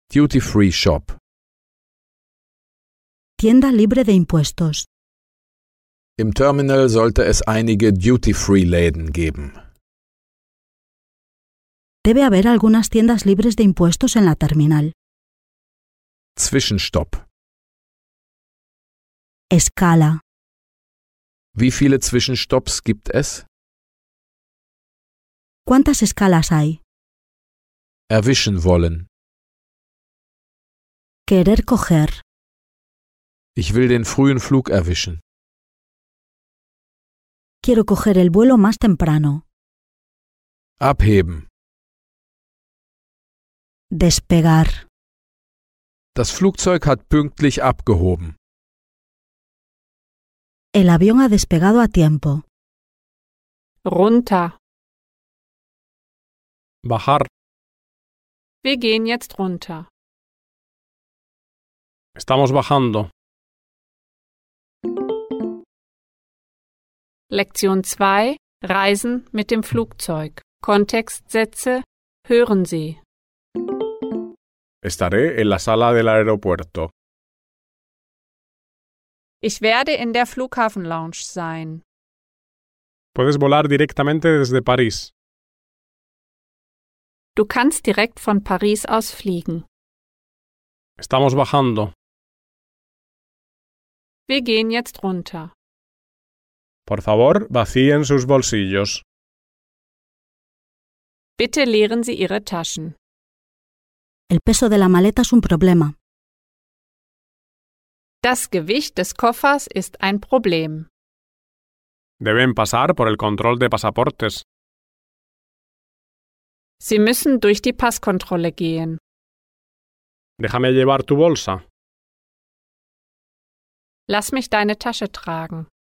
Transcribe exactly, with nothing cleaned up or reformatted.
Duty-Free Shop. Tienda libre de impuestos. Im Terminal sollte es einige Duty-Free-Läden geben. Debe haber algunas tiendas libres de impuestos en la terminal. Zwischenstopp. Escala. Wie viele Zwischenstopps gibt es? ¿Cuántas escalas hay? Erwischen wollen. Querer coger. Ich will den frühen Flug erwischen. Quiero coger el vuelo más temprano. Abheben. Despegar. Das Flugzeug hat pünktlich abgehoben. El avión ha despegado a tiempo. Runter. Bajar. Wir gehen jetzt runter. Estamos bajando. Lektion zwei. Reisen mit dem Flugzeug. Kontextsätze. Hören Sie. Estaré en la sala del aeropuerto. Ich werde in der Flughafenlounge sein. Puedes volar directamente desde París. Du kannst direkt von Paris aus fliegen. Estamos bajando. Wir gehen jetzt runter. Por favor, vacíen sus bolsillos. Bitte leeren Sie Ihre Taschen. El peso de la maleta es un problema. Das Gewicht des Koffers ist ein Problem. Deben pasar por el control de pasaportes. Sie müssen durch die Passkontrolle gehen. Déjame llevar tu bolsa. Lass mich deine Tasche tragen.